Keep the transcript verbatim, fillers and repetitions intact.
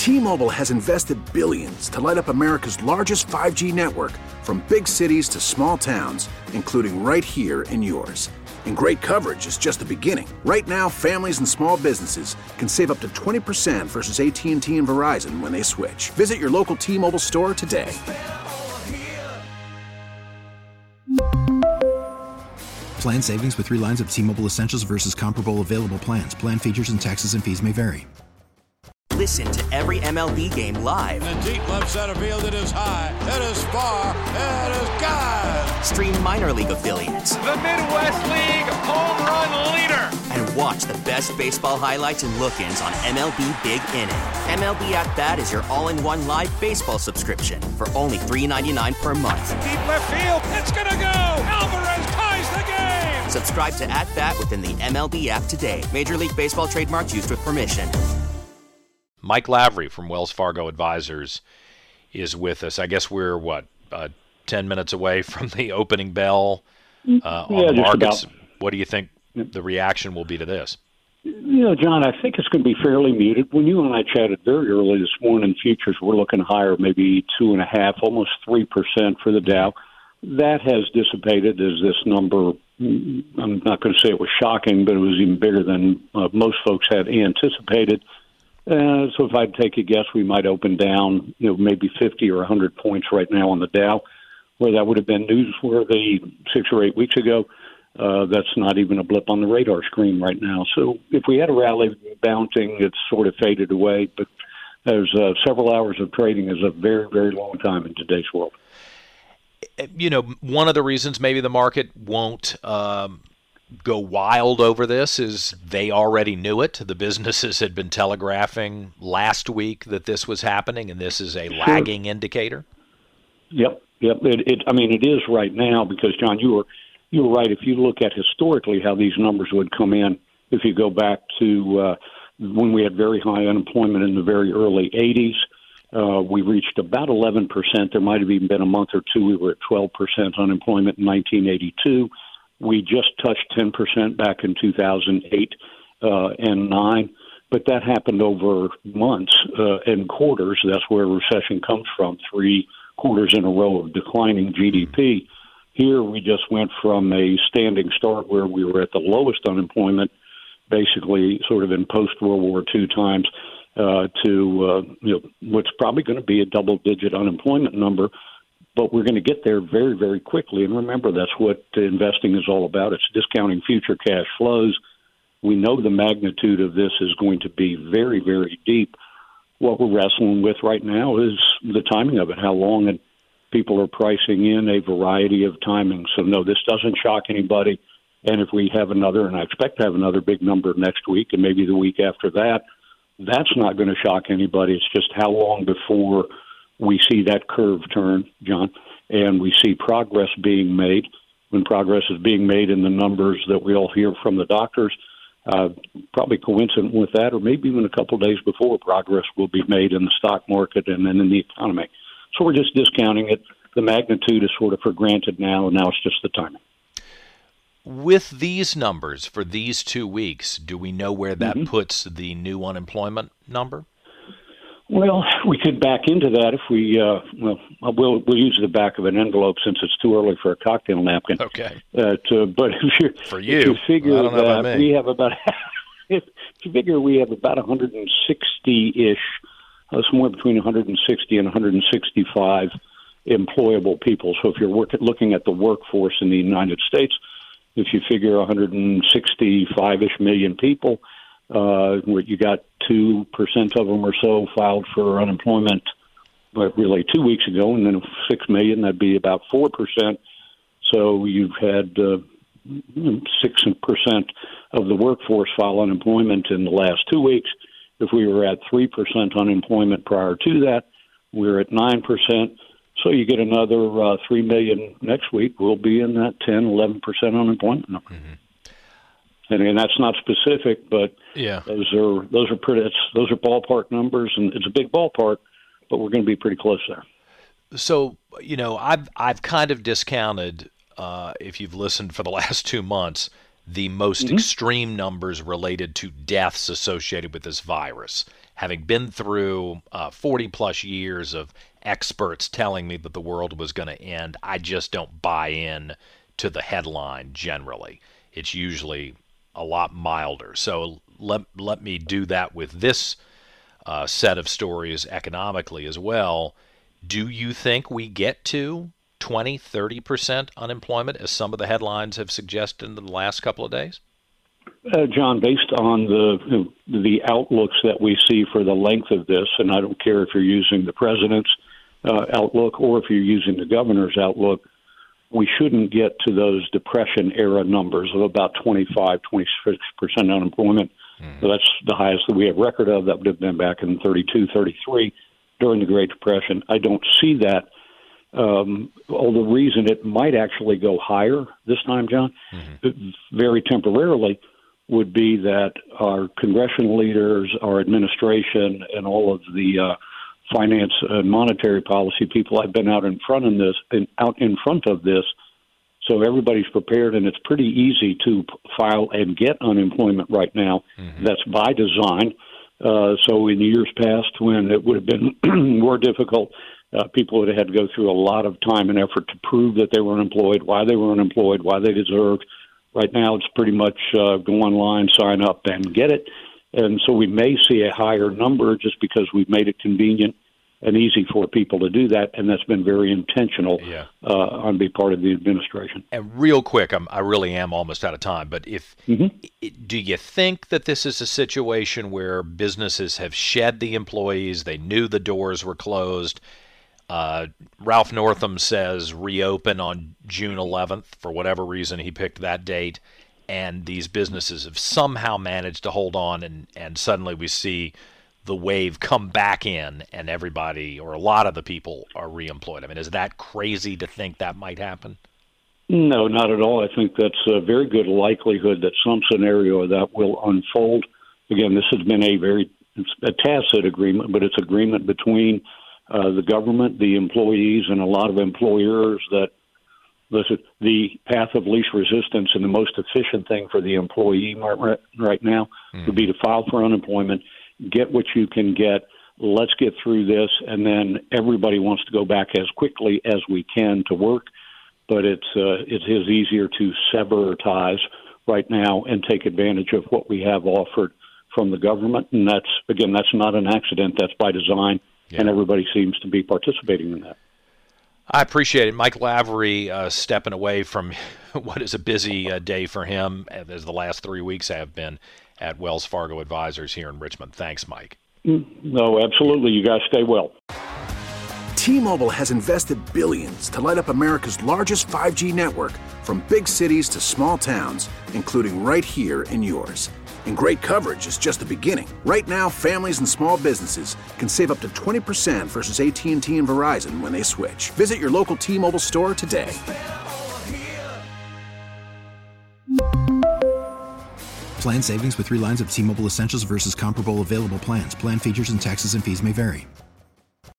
T-Mobile has invested billions to light up America's largest five G network, from big cities to small towns, including right here in yours. And great coverage is just the beginning. Right now, families and small businesses can save up to twenty percent versus A T and T and Verizon when they switch. Visit your local T-Mobile store today. Plan savings with three lines of T-Mobile Essentials versus comparable available plans. Plan features and taxes and fees may vary. Listen to every M L B game live. In the deep left center field, it is high, it is far, it is gone. Stream minor league affiliates. The Midwest League home run leader. And watch the best baseball highlights and look-ins on M L B Big Inning. M L B At Bat is your all-in-one live baseball subscription for only three dollars and ninety-nine cents per month. Deep left field, it's gonna go. Alvarez ties the game. Subscribe to At Bat within the M L B app today. Major League Baseball trademarks used with permission. Mike Lavery from Wells Fargo Advisors is with us. I guess we're, what, uh, ten minutes away from the opening bell uh, on yeah, the markets. About. What do you think the reaction will be to this? You know, John, I think it's going to be fairly muted. When you and I chatted very early this morning, futures were looking higher, maybe two and a half, almost three percent for the Dow. That has dissipated as this number, I'm not going to say it was shocking, but it was even bigger than uh, most folks had anticipated. Uh, so if I'd take a guess, we might open down, you know, maybe fifty or one hundred points right now on the Dow, where that would have been newsworthy six or eight weeks ago. Uh, that's not even a blip on the radar screen right now. So if we had a rally bouncing, it's sort of faded away. But there's uh, several hours of trading is a very, very long time in today's world. You know, one of the reasons maybe the market won't um, go wild over this is they already knew it. The businesses had been telegraphing last week that this was happening, and this is a Sure. lagging indicator. Yep, yep. It, it, I mean, it is right now because, John, you were you were right. If you look at historically how these numbers would come in, if you go back to uh, when we had very high unemployment in the very early eighties, uh, we reached about eleven percent. There might have even been a month or two we were at twelve percent unemployment in nineteen eighty-two. We just touched ten percent back in two thousand eight uh, and nine, but that happened over months uh, and quarters. That's where recession comes from, three quarters in a row of declining G D P. Here we just went from a standing start where we were at the lowest unemployment, basically sort of in post-World War Two times, uh, to uh, you know what's probably going to be a double-digit unemployment number. But we're going to get there very, very quickly. And remember, that's what investing is all about. It's discounting future cash flows. We know the magnitude of this is going to be very, very deep. What we're wrestling with right now is the timing of it, how long it, people are pricing in a variety of timings. So, no, this doesn't shock anybody. And if we have another, and I expect to have another big number next week and maybe the week after that, that's not going to shock anybody. It's just how long before we see that curve turn, John, and we see progress being made. When progress is being made in the numbers that we all hear from the doctors, uh, probably coincident with that, or maybe even a couple of days before, progress will be made in the stock market and then in the economy. So we're just discounting it. The magnitude is sort of for granted now, and now it's just the timing. With these numbers for these two weeks, do we know where that Mm-hmm. puts the new unemployment number? Well, we could back into that if we, uh, well, we'll, we'll use the back of an envelope since it's too early for a cocktail napkin. Okay. Uh, to, but if you For you, if you figure I don't know about that me. we have about, if you figure we have about one hundred sixty-ish, uh, somewhere between one hundred sixty and one hundred sixty-five employable people. So if you're work, looking at the workforce in the United States, if you figure one hundred sixty-five-ish million people, uh, where you got two percent of them or so filed for unemployment, but really two weeks ago, and then six million, that'd be about four percent. So you've had uh, six percent of the workforce file unemployment in the last two weeks. If we were at three percent unemployment prior to that, we're at nine percent. So you get another uh, three million next week. We'll be in that ten, eleven percent unemployment number. Mm-hmm. And again, that's not specific, but yeah, those are those are pretty. It's, those are ballpark numbers, and it's a big ballpark, but we're going to be pretty close there. So you know, I've I've kind of discounted, uh, if you've listened for the last two months, the most mm-hmm. extreme numbers related to deaths associated with this virus. having been through uh, forty plus years of experts telling me that the world was going to end, I just don't buy in to the headline generally. It's usually a lot milder. So let, let me do that with this uh, set of stories economically as well. Do you think we get to twenty, thirty percent unemployment, as some of the headlines have suggested in the last couple of days? Uh, John, based on the the outlooks that we see for the length of this, and I don't care if you're using the president's uh, outlook or if you're using the governor's outlook, we shouldn't get to those Depression-era numbers of about twenty-five, twenty-six percent unemployment. Mm. So that's the highest that we have record of. That would have been back in thirty-two, thirty-three during the Great Depression. I don't see that. Um, well, the reason it might actually go higher this time, John, mm-hmm. very temporarily, would be that our congressional leaders, our administration, and all of the uh, finance and monetary policy people have been out in front of this, been out in front of this. So everybody's prepared, and it's pretty easy to file and get unemployment right now. Mm-hmm. That's by design. Uh, so in years past, when it would have been more difficult, uh, people would have had to go through a lot of time and effort to prove that they were unemployed, why they were unemployed, why they deserved. Right now, it's pretty much uh, go online, sign up, and get it. And so we may see a higher number just because we've made it convenient and easy for people to do that, and that's been very intentional yeah. uh, on the part of the administration. And real quick, I'm, I really am almost out of time, but if mm-hmm. do you think that this is a situation where businesses have shed the employees, they knew the doors were closed, uh, Ralph Northam says reopen on June eleventh, for whatever reason he picked that date, and these businesses have somehow managed to hold on, and, and suddenly we see the wave come back in and everybody or a lot of the people are reemployed? I mean, is that crazy to think that might happen? No, not at all. I think that's a very good likelihood that some scenario of that will unfold. Again, this has been a very it's a tacit agreement, but it's agreement between uh, the government, the employees, and a lot of employers that, listen, the path of least resistance and the most efficient thing for the employee right, right now mm. would be to file for unemployment, get what you can get, let's get through this, and then everybody wants to go back as quickly as we can to work. But it's uh, it is easier to sever ties right now and take advantage of what we have offered from the government. And that's, again, that's not an accident. That's by design, yeah. and everybody seems to be participating in that. I appreciate it. Mike Lavery uh, stepping away from what is a busy uh, day for him, as the last three weeks have been, at Wells Fargo Advisors here in Richmond. Thanks, Mike. No, absolutely. You guys stay well. T-Mobile has invested billions to light up America's largest five G network, from big cities to small towns, including right here in yours. And great coverage is just the beginning. Right now, families and small businesses can save up to twenty percent versus A T and T and Verizon when they switch. Visit your local T-Mobile store today. Plan savings with three lines of T-Mobile Essentials versus comparable available plans. Plan features and taxes and fees may vary.